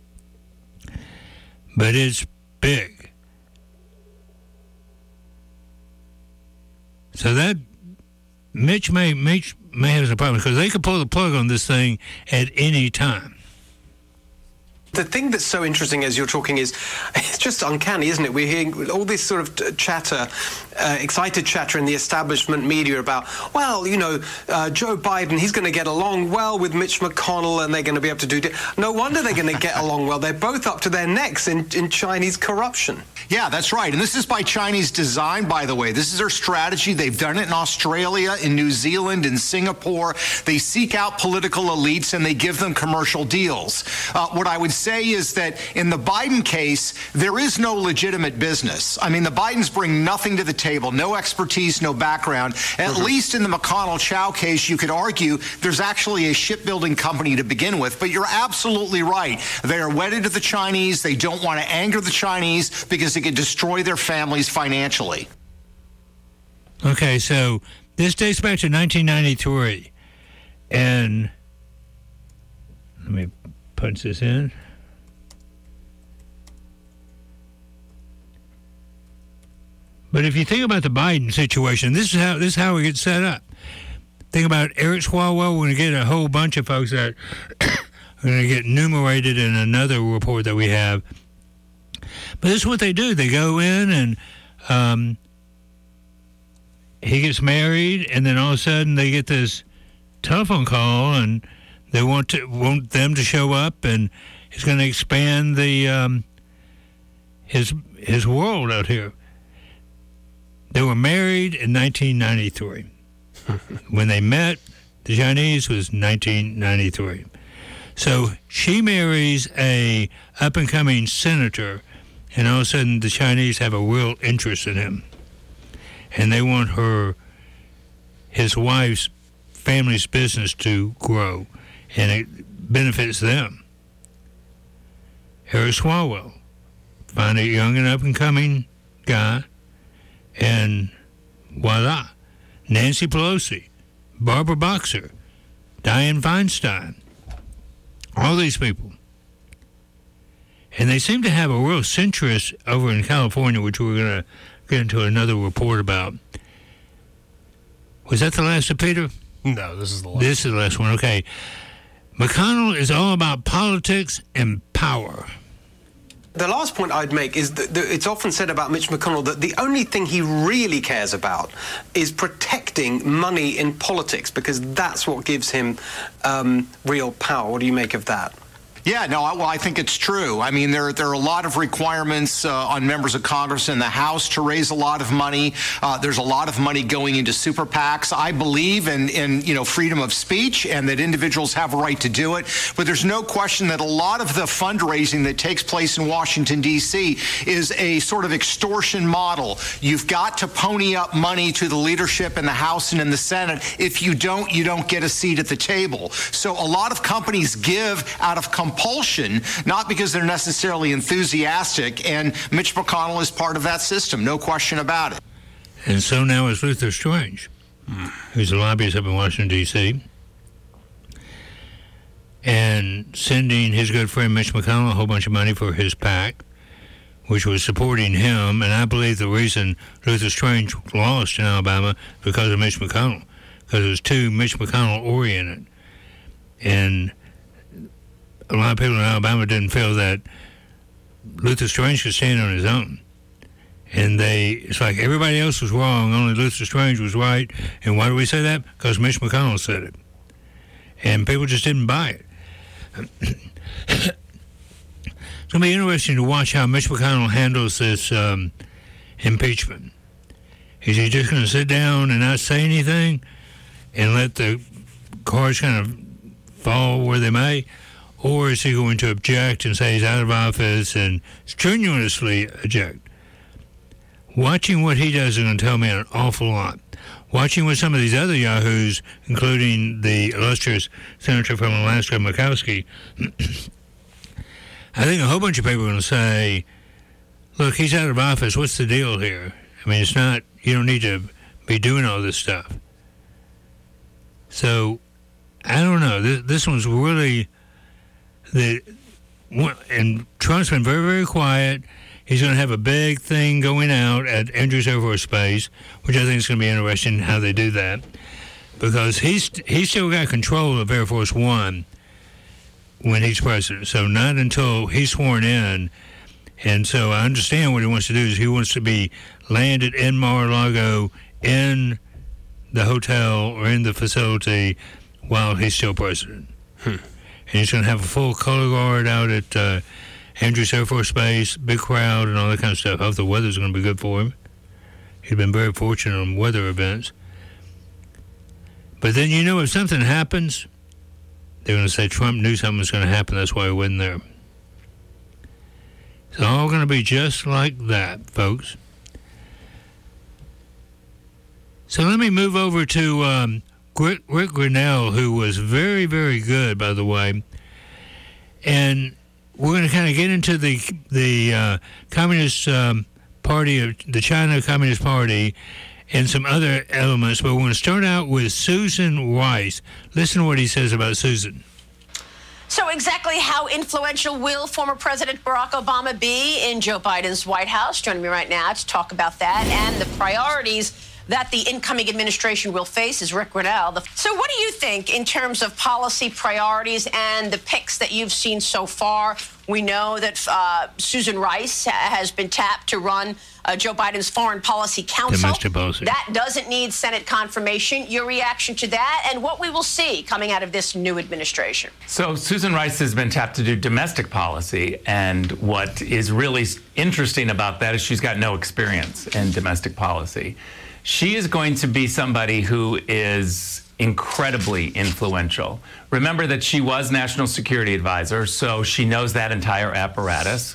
But it's big. So that Mitch may have some problems because they could pull the plug on this thing at any time. The thing that's so interesting as you're talking is, it's just uncanny, isn't it? We're hearing all this sort of chatter, excited chatter in the establishment media about, well, you know, Joe Biden, he's going to get along well with Mitch McConnell and they're going to be able to do... No wonder they're going to get along well. They're both up to their necks in Chinese corruption. Yeah, that's right. And this is by Chinese design, by the way. This is their strategy. They've done it in Australia, in New Zealand, in Singapore. They seek out political elites and they give them commercial deals. What I would say is that in the Biden case, there is no legitimate business. I mean, the Bidens bring nothing to the table, no expertise, no background. At least in the McConnell-Chao case, you could argue there's actually a shipbuilding company to begin with. But you're absolutely right. They are wedded to the Chinese. They don't want to anger the Chinese because it could destroy their families financially. Okay, so this dates back to 1993. And let me punch this in. But if you think about the Biden situation, this is how it gets set up. Think about Eric Swalwell. We're going to get a whole bunch of folks that are going to get enumerated in another report that we have. But this is what they do. They go in and he gets married, and then all of a sudden they get this telephone call, and they want them to show up, and it's going to expand the his world out here. They were married in 1993. When they met, the Chinese was 1993. So she marries a up-and-coming senator, and all of a sudden the Chinese have a real interest in him. And they want his wife's family's business to grow, and it benefits them. Eric Swalwell, find a young and up-and-coming guy, and voila, Nancy Pelosi, Barbara Boxer, Dianne Feinstein, all these people. And they seem to have a real centrist over in California, which we're going to get into another report about. Was that the last of Peter? No, this is the last. This is the last one, okay. McConnell is all about politics and power. The last point I'd make is that it's often said about Mitch McConnell that the only thing he really cares about is protecting money in politics, because that's what gives him real power. What do you make of that? Yeah, no, well, I think it's true. I mean, there are a lot of requirements on members of Congress and the House to raise a lot of money. There's a lot of money going into super PACs. I believe in freedom of speech and that individuals have a right to do it. But there's no question that a lot of the fundraising that takes place in Washington, D.C. is a sort of extortion model. You've got to pony up money to the leadership in the House and in the Senate. If you don't get a seat at the table. So a lot of companies give out of compulsion, not because they're necessarily enthusiastic, and Mitch McConnell is part of that system, no question about it. And so now is Luther Strange, who's a lobbyist up in Washington, D.C., and sending his good friend Mitch McConnell a whole bunch of money for his PAC, which was supporting him. And I believe the reason Luther Strange lost in Alabama because of Mitch McConnell, because it was too Mitch McConnell-oriented. And a lot of people in Alabama didn't feel that Luther Strange could stand on his own. And it's like everybody else was wrong, only Luther Strange was right. And why do we say that? Because Mitch McConnell said it. And people just didn't buy it. It's going to be interesting to watch how Mitch McConnell handles this impeachment. Is he just going to sit down and not say anything and let the cards kind of fall where they may? Or is he going to object and say he's out of office and strenuously object? watching what he does is going to tell me an awful lot. Watching what some of these other yahoos, including the illustrious Senator from Alaska, Murkowski, I think a whole bunch of people are going to say, look, he's out of office. What's the deal here? I mean, it's not, you don't need to be doing all this stuff. So, I don't know. This one's really, and Trump's been very, very quiet. He's going to have a big thing going out at Andrews Air Force Base, which I think is going to be interesting how they do that, because he's still got control of Air Force One when he's president. So not until he's sworn in. And so I understand what he wants to do is he wants to be landed in Mar-a-Lago in the hotel or in the facility while he's still president. And he's going to have a full color guard out at Andrews Air Force Base, big crowd and all that kind of stuff. I hope the weather's going to be good for him. He's been very fortunate on weather events. But then, you know, if something happens, they're going to say Trump knew something was going to happen. That's why he wasn't there. It's all going to be just like that, folks. So let me move over to Rick Grinnell, who was very, very good, by the way. And we're going to kind of get into the Communist Party, the China Communist Party, and some other elements. But we're going to start out with Susan Rice. Listen to what he says about Susan. So exactly how influential will former President Barack Obama be in Joe Biden's White House? Joining me right now to talk about that and the priorities that the incoming administration will face is Rick Grinnell. So what do you think in terms of policy priorities and the picks that you've seen so far? We know that Susan Rice has been tapped to run Joe Biden's Foreign Policy Council. Domestic policy. That doesn't need Senate confirmation. Your reaction to that and what we will see coming out of this new administration? So Susan Rice has been tapped to do domestic policy. And what is really interesting about that is she's got no experience in domestic policy. She is going to be somebody who is incredibly influential. Remember that she was National Security Advisor, so she knows that entire apparatus.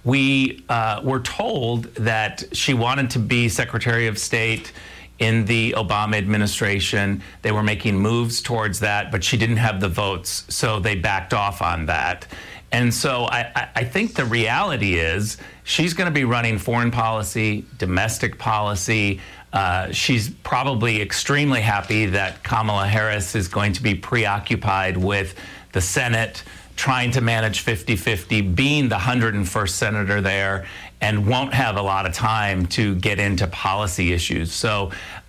We were told that she wanted to be Secretary of State in the Obama administration. They were making moves towards that, but she didn't have the votes, so they backed off on that. And so I think the reality is she's going to be running foreign policy, domestic policy. She's probably extremely happy that Kamala Harris is going to be preoccupied with the Senate, trying to manage 50-50, being the 101st senator there, and won't have a lot of time to get into policy issues. So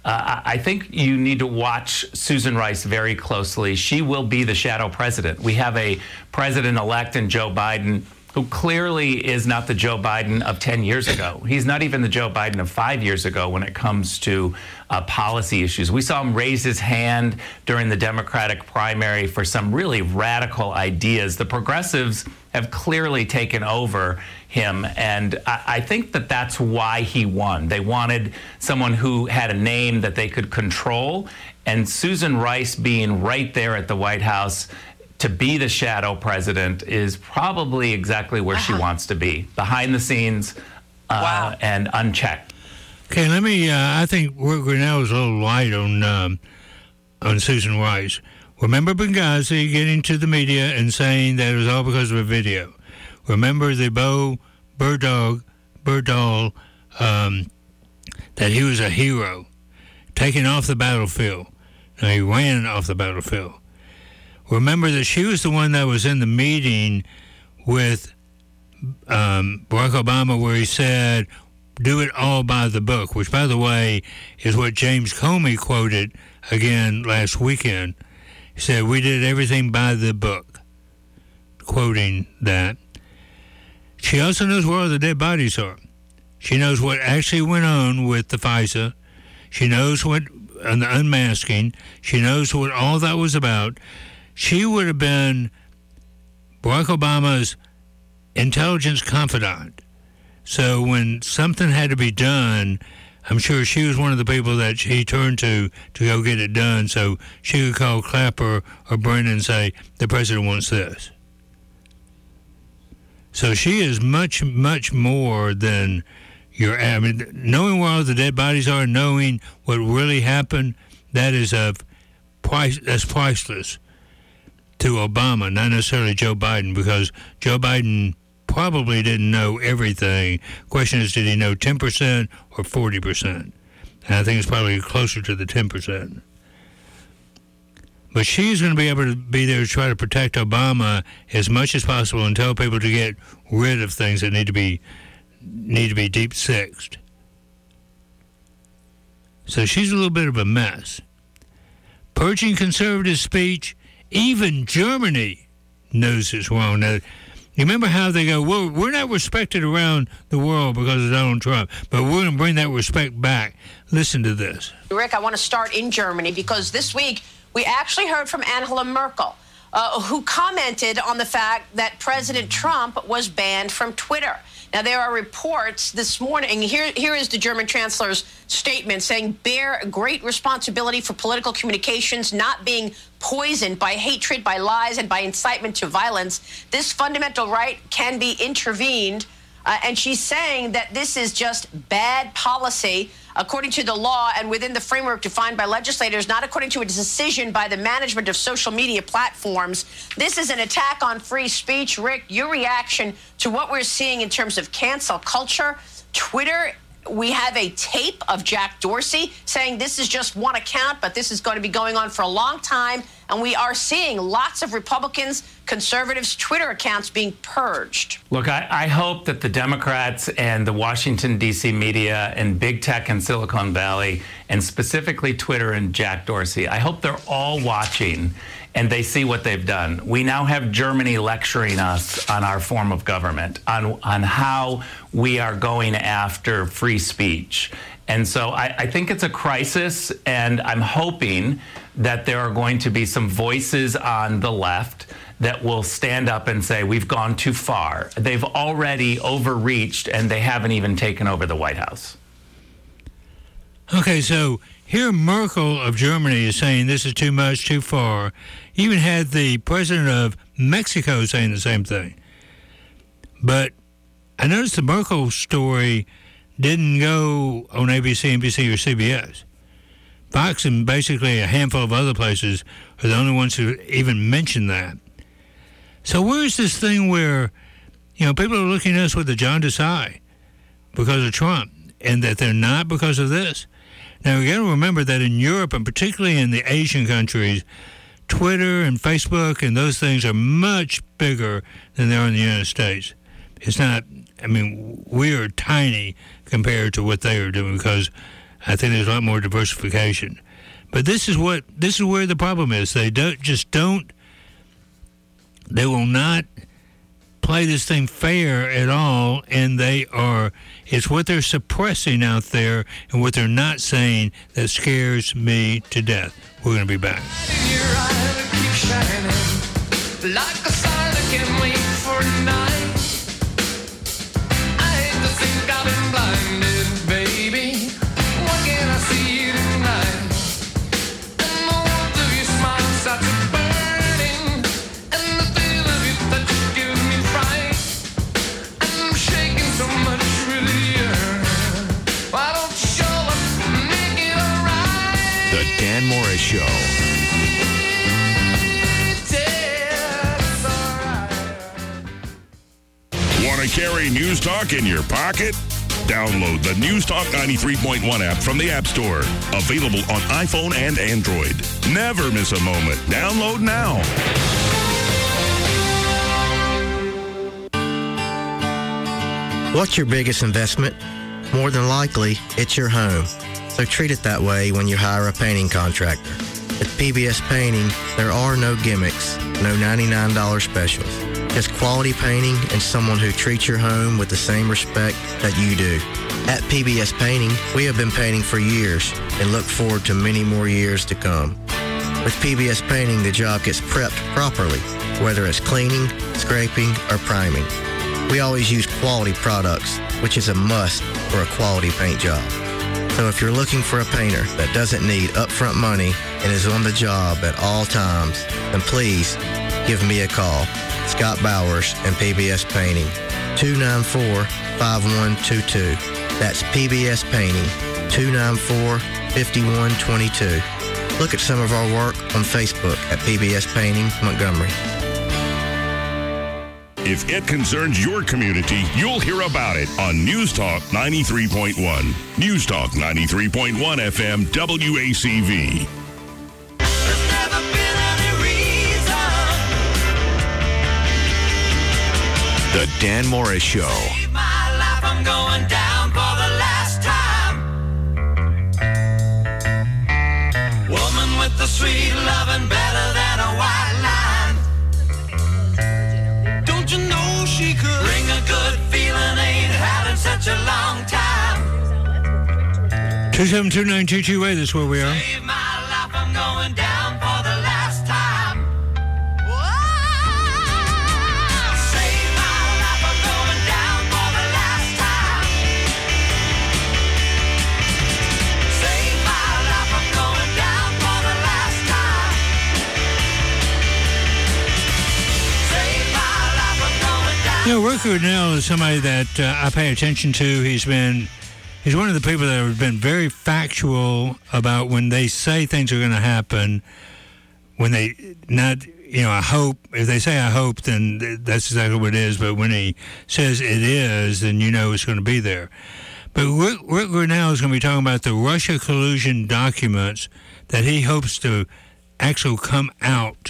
I think you need to watch Susan Rice very closely. She will be the shadow president. We have a president-elect in Joe Biden who clearly is not the Joe Biden of 10 years ago. He's not even the Joe Biden of 5 years ago when it comes to policy issues. We saw him raise his hand during the Democratic primary for some really radical ideas. The progressives have clearly taken over him, and I think that that's why he won. They wanted someone who had a name that they could control, and Susan Rice being right there at the White House to be the shadow president is probably exactly where she wants to be, behind the scenes and unchecked. Okay, let me, I think Rick Grinnell is a little light on Susan Rice. Remember Benghazi getting to the media and saying that it was all because of a video. Remember the Berdahl, that he was a hero, taken off the battlefield. Now, he ran off the battlefield. Remember that she was the one that was in the meeting with Barack Obama where he said, do it all by the book, which, by the way, is what James Comey quoted again last weekend. He said, we did everything by the book, quoting that. She also knows where all the dead bodies are. She knows what actually went on with the FISA. She knows what, on the unmasking, she knows what all that was about. She would have been Barack Obama's intelligence confidant. So when something had to be done, I'm sure she was one of the people that he turned to go get it done. So she could call Clapper or Brennan and say, the president wants this. So she is much, much more than, knowing where all the dead bodies are, knowing what really happened, that's priceless to Obama, not necessarily Joe Biden, because Joe Biden probably didn't know everything. Question is, did he know 10% or 40%? And I think it's probably closer to the 10%. But she's going to be able to be there to try to protect Obama as much as possible and tell people to get rid of things that need to be deep-sixed. So she's a little bit of a mess. Purging conservative speech, even Germany knows it's wrong. Now, you remember how they go, well, we're not respected around the world because of Donald Trump, but we're going to bring that respect back. Listen to this. Rick, I want to start in Germany because this week we actually heard from Angela Merkel, who commented on the fact that President Trump was banned from Twitter. Now, there are reports this morning. Here is the German chancellor's statement saying, bear great responsibility for political communications not being poisoned by hatred, by lies, and by incitement to violence. This fundamental right can be intervened. And she's saying that this is just bad policy according to the law and within the framework defined by legislators, not according to a decision by the management of social media platforms. This is an attack on free speech. Rick, your reaction to what we're seeing in terms of cancel culture, Twitter. We have a tape of Jack Dorsey saying this is just one account, but this is going to be going on for a long time. And we are seeing lots of Republicans, conservatives' Twitter accounts being purged. Look, I hope that the Democrats and the Washington, D.C. media and big tech in Silicon Valley, and specifically Twitter and Jack Dorsey, I hope they're all watching and they see what they've done. We now have Germany lecturing us on our form of government, on how we are going after free speech. And so I think it's a crisis, and I'm hoping that there are going to be some voices on the left that will stand up and say, we've gone too far. They've already overreached, and they haven't even taken over the White House. Okay, so here Merkel of Germany is saying this is too much, too far. You even had the president of Mexico saying the same thing. But I noticed the Merkel story didn't go on ABC, NBC, or CBS. Fox and basically a handful of other places are the only ones who even mention that. So where's this thing where, people are looking at us with a jaundiced eye because of Trump, and that they're not because of this? Now, we got to remember that in Europe, and particularly in the Asian countries, Twitter and Facebook and those things are much bigger than they are in the United States. It's not, we are tiny compared to what they are doing because I think there's a lot more diversification. But this is where the problem is. They will not play this thing fair at all, and it's what they're suppressing out there and what they're not saying that scares me to death. We're going to be back. Like a star that can't wait for night. I hate to think I've been blinded, baby. What can I see tonight? And the warmth of your smile starts burning, and the feel of your touch gives me fright. And I'm shaking so much with the earth. Why don't you show up and make it alright? The Dan Morris Show. Want to carry News Talk in your pocket? Download the News Talk 93.1 app from the App Store. Available on iPhone and Android. Never miss a moment. Download now. What's your biggest investment? More than likely, it's your home. So treat it that way when you hire a painting contractor. At PBS Painting, there are no gimmicks, no $99 specials. Just quality painting and someone who treats your home with the same respect that you do. At PBS Painting, we have been painting for years and look forward to many more years to come. With PBS Painting, the job gets prepped properly, whether it's cleaning, scraping, or priming. We always use quality products, which is a must for a quality paint job. So if you're looking for a painter that doesn't need upfront money and is on the job at all times, then please give me a call. Scott Bowers and PBS Painting, 294-5122. That's PBS Painting, 294-5122. Look at some of our work on Facebook at PBS Painting Montgomery. If it concerns your community, you'll hear about it on News Talk 93.1. News Talk 93.1 FM WACV. The Dan Morris Show. I'm going down for the last time. Woman with the sweet loving better than a white line. Don't you know she could bring a good feeling? Ain't had in such a long time. 2729228, that's where we are. Save my life, I'm going down for the last time. You know, Rick Grenell is somebody that I pay attention to. He's one of the people that have been very factual about when they say things are going to happen. When they I hope. If they say I hope, then that's exactly what it is. But when he says it is, then you know it's going to be there. But Rick Grenell is going to be talking about the Russia collusion documents that he hopes to actually come out.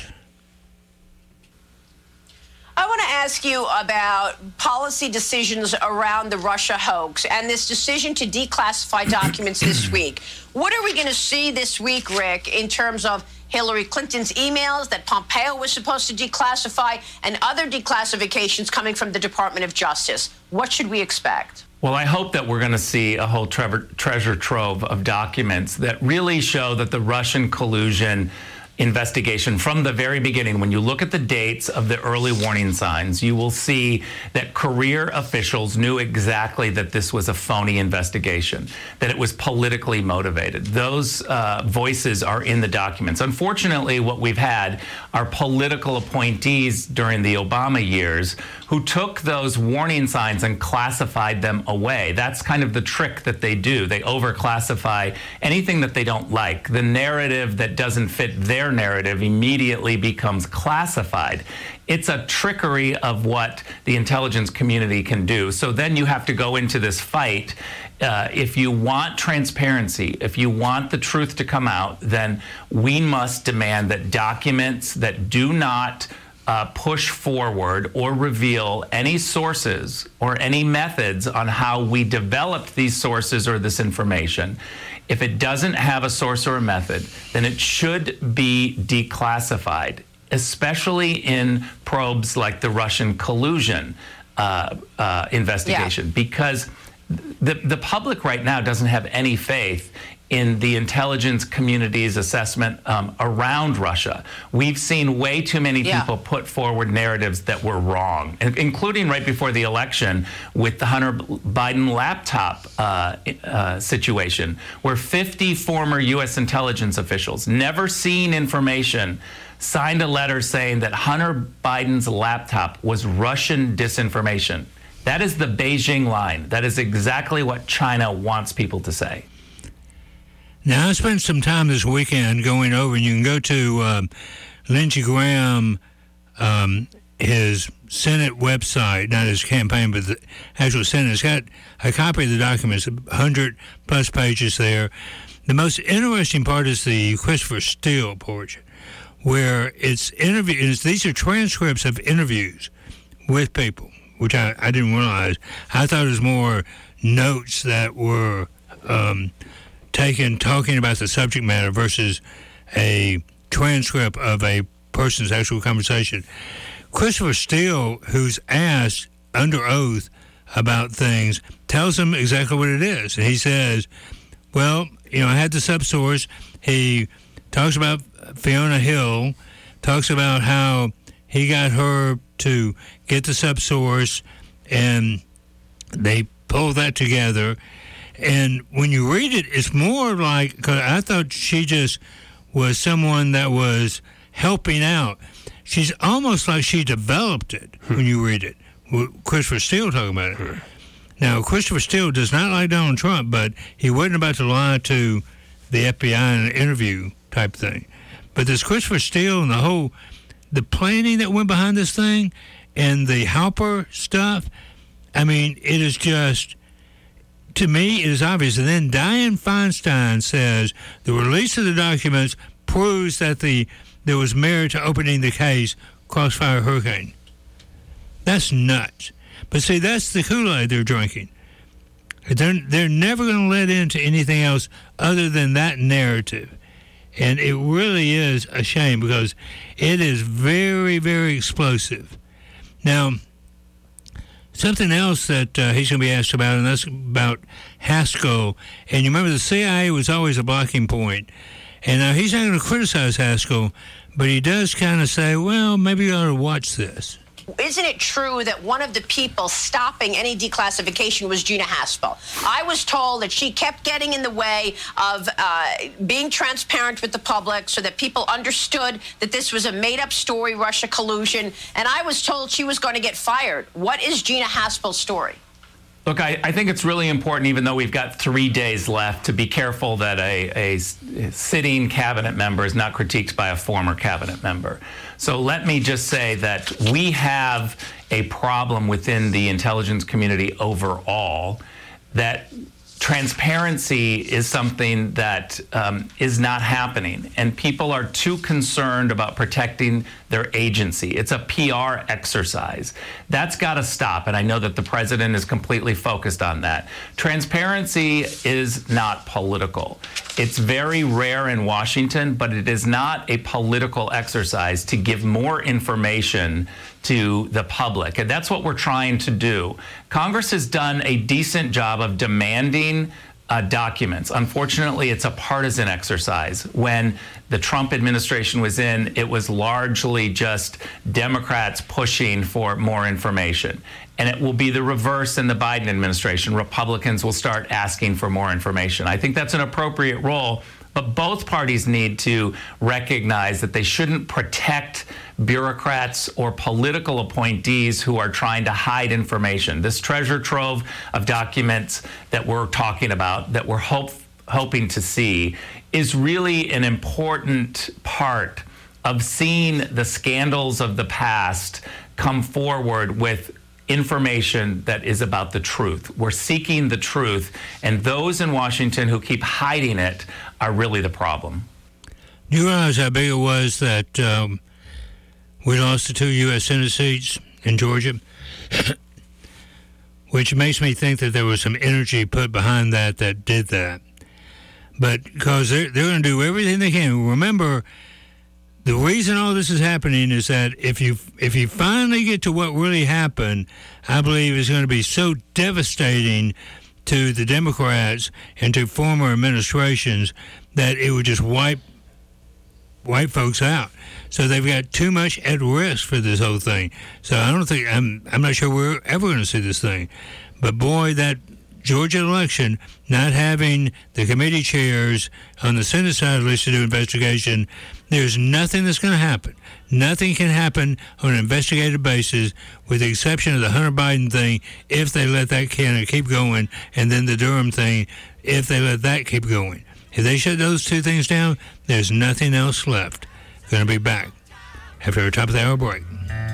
I want to ask you about policy decisions around the Russia hoax and this decision to declassify documents this week. What are we going to see this week, Rick, in terms of Hillary Clinton's emails that Pompeo was supposed to declassify and other declassifications coming from the Department of Justice? What should we expect? Well, I hope that we're going to see a whole treasure trove of documents that really show that the Russian collusion investigation from the very beginning, when you look at the dates of the early warning signs, you will see that career officials knew exactly that this was a phony investigation, that it was politically motivated. Those voices are in the documents. Unfortunately, what we've had are political appointees during the Obama years who took those warning signs and classified them away. That's kind of the trick that they do. They overclassify anything that they don't like. The narrative that doesn't fit their narrative immediately becomes classified. It's a trickery of what the intelligence community can do. So then you have to go into this fight. If you want transparency, if you want the truth to come out, then we must demand that documents that do not push forward or reveal any sources or any methods on how we developed these sources or this information, if it doesn't have a source or a method, then it should be declassified, especially in probes like the Russian collusion investigation, because the public right now doesn't have any faith in the intelligence community's assessment around Russia. We've seen way too many people put forward narratives that were wrong, including right before the election with the Hunter Biden laptop situation, where 50 former U.S. intelligence officials, never seen information, signed a letter saying that Hunter Biden's laptop was Russian disinformation. That is the Beijing line. That is exactly what China wants people to say. Now, I spent some time this weekend going over, and you can go to Lindsey Graham, his Senate website, not his campaign, but the actual Senate. It's got a copy of the documents, 100-plus pages there. The most interesting part is the Christopher Steele portion, where it's interviews. These are transcripts of interviews with people, which I didn't realize. I thought it was more notes that were taken talking about the subject matter versus a transcript of a person's actual conversation. Christopher Steele, who's asked under oath about things, tells him exactly what it is. And he says, well, I had the subsource. He talks about Fiona Hill, talks about how he got her to get the subsource, and they pulled that together. And when you read it, it's more like, because I thought she just was someone that was helping out. She's almost like she developed it when you read it. Christopher Steele talking about it. Now, Christopher Steele does not like Donald Trump, but he wasn't about to lie to the FBI in an interview type thing. But this Christopher Steele and the planning that went behind this thing and the Halper stuff, I mean, it is just, to me, it is obvious. And then Dianne Feinstein says the release of the documents proves that there was merit to opening the case, Crossfire Hurricane. That's nuts. But see, that's the Kool-Aid they're drinking. They're never going to let into anything else other than that narrative. And it really is a shame because it is very, very explosive. Now, something else that he's going to be asked about, and that's about Haskell. And you remember the CIA was always a blocking point. And now he's not going to criticize Haskell, but he does kind of say, well, maybe you ought to watch this. Isn't it true that one of the people stopping any declassification was Gina Haspel? I was told that she kept getting in the way of being transparent with the public so that people understood that this was a made-up story, Russia collusion, and I was told she was going to get fired. What is Gina Haspel's story? Look, I think it's really important, even though we've got 3 days left, to be careful that a sitting cabinet member is not critiqued by a former cabinet member. So let me just say that we have a problem within the intelligence community overall, that transparency is something that is not happening, and people are too concerned about protecting their agency. It's a PR exercise. That's got to stop, and I know that the president is completely focused on that. Transparency is not political. It's very rare in Washington, but it is not a political exercise to give more information to the public, and that's what we're trying to do. Congress has done a decent job of demanding documents. Unfortunately, it's a partisan exercise. When the Trump administration was in, it was largely just Democrats pushing for more information. And it will be the reverse in the Biden administration. Republicans will start asking for more information. I think that's an appropriate role, but both parties need to recognize that they shouldn't protect bureaucrats or political appointees who are trying to hide information. This treasure trove of documents that we're talking about, that we're hoping to see, is really an important part of seeing the scandals of the past come forward with information that is about the truth. We're seeking the truth, and those in Washington who keep hiding it are really the problem. Do you realize how big it was that we lost the 2 U.S. Senate seats in Georgia? Which makes me think that there was some energy put behind that did that. But because they're going to do everything they can. Remember, the reason all this is happening is that if you finally get to what really happened, I believe it's going to be so devastating to the Democrats and to former administrations that it would just wipe folks out. So they've got too much at risk for this whole thing. So I don't think I'm not sure we're ever going to see this thing. But boy, that Georgia election, not having the committee chairs on the Senate side at least to do investigation, there's nothing that's going to happen. Nothing can happen on an investigative basis with the exception of the Hunter Biden thing if they let that kind of keep going, and then the Durham thing if they let that keep going. If they shut those two things down, there's nothing else left. Going to be back after our top of the hour break.